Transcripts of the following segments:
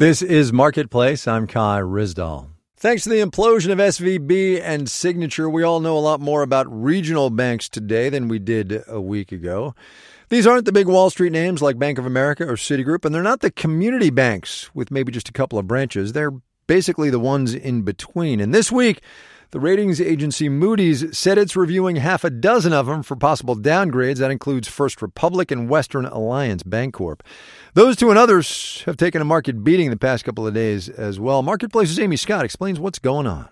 This is Marketplace. I'm Kai Ryssdal. Thanks to the implosion of SVB and Signature, we all know a lot more about regional banks today than we did a week ago. These aren't the big Wall Street names like Bank of America or Citigroup, and they're not the community banks with maybe just a couple of branches. They're basically the ones in between. And this week, the ratings agency Moody's said it's reviewing half a dozen of them for possible downgrades. That includes First Republic and Western Alliance Bancorp. Those two and others have taken a market beating the past couple of days as well. Marketplace's Amy Scott explains what's going on.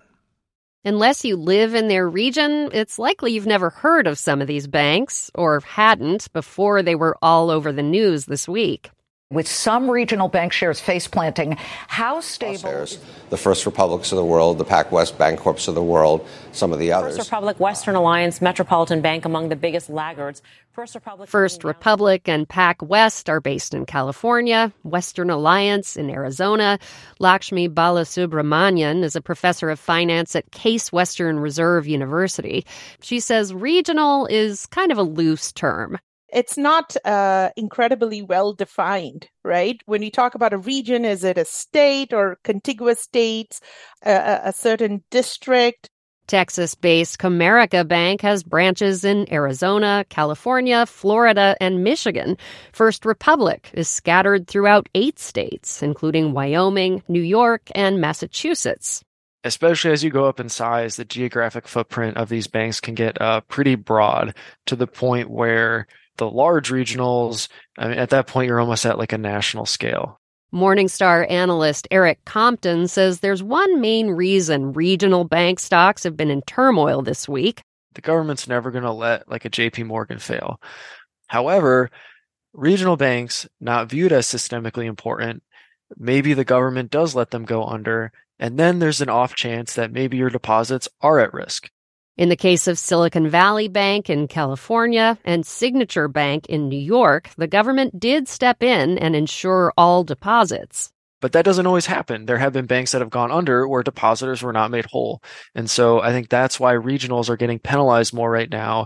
Unless you live in their region, it's likely you've never heard of some of these banks, or hadn't before they were all over the news this week. With some regional bank shares face-planting, how stable... The First Republics of the world, the PacWest Bancorps of the world, some of the others. First Republic, Western Alliance, Metropolitan Bank among the biggest laggards. First Republic and PacWest are based in California, Western Alliance in Arizona. Lakshmi Balasubramanian is a professor of finance at Case Western Reserve University. She says regional is kind of a loose term. It's not incredibly well defined, right? When you talk about a region, is it a state or contiguous states, a certain district? Texas-based Comerica Bank has branches in Arizona, California, Florida, and Michigan. First Republic is scattered throughout 8 states, including Wyoming, New York, and Massachusetts. Especially as you go up in size, the geographic footprint of these banks can get pretty broad to the point where the large regionals, I mean, at that point, you're almost at like a national scale. Morningstar analyst Eric Compton says there's one main reason regional bank stocks have been in turmoil this week. The government's never going to let like a JP Morgan fail. However, regional banks, not viewed as systemically important, maybe the government does let them go under, and then there's an off chance that maybe your deposits are at risk. In the case of Silicon Valley Bank in California and Signature Bank in New York, the government did step in and insure all deposits. But that doesn't always happen. There have been banks that have gone under where depositors were not made whole. And so I think that's why regionals are getting penalized more right now.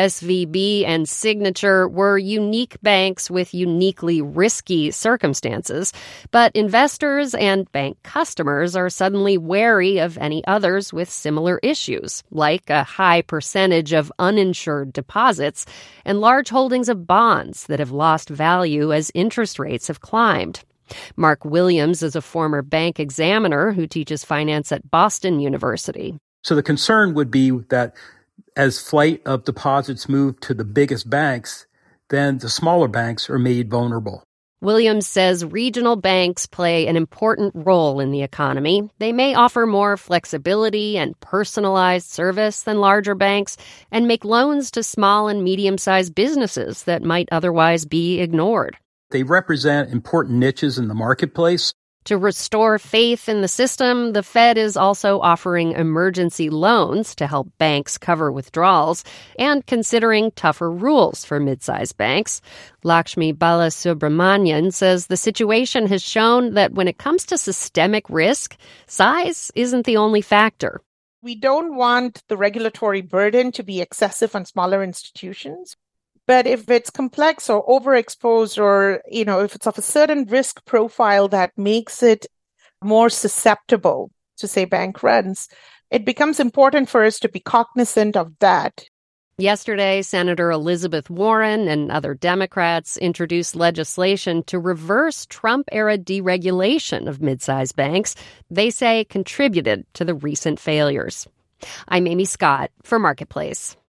SVB and Signature were unique banks with uniquely risky circumstances, but investors and bank customers are suddenly wary of any others with similar issues, like a high percentage of uninsured deposits and large holdings of bonds that have lost value as interest rates have climbed. Mark Williams is a former bank examiner who teaches finance at Boston University. So the concern would be that as flight of deposits move to the biggest banks, then the smaller banks are made vulnerable. Williams says regional banks play an important role in the economy. They may offer more flexibility and personalized service than larger banks and make loans to small and medium-sized businesses that might otherwise be ignored. They represent important niches in the marketplace. To restore faith in the system, the Fed is also offering emergency loans to help banks cover withdrawals and considering tougher rules for mid-sized banks. Lakshmi Balasubramanian says the situation has shown that when it comes to systemic risk, size isn't the only factor. We don't want the regulatory burden to be excessive on smaller institutions. But if it's complex or overexposed or, if it's of a certain risk profile that makes it more susceptible to, say, bank runs, it becomes important for us to be cognizant of that. Yesterday, Senator Elizabeth Warren and other Democrats introduced legislation to reverse Trump-era deregulation of mid-sized banks they say contributed to the recent failures. I'm Amy Scott for Marketplace.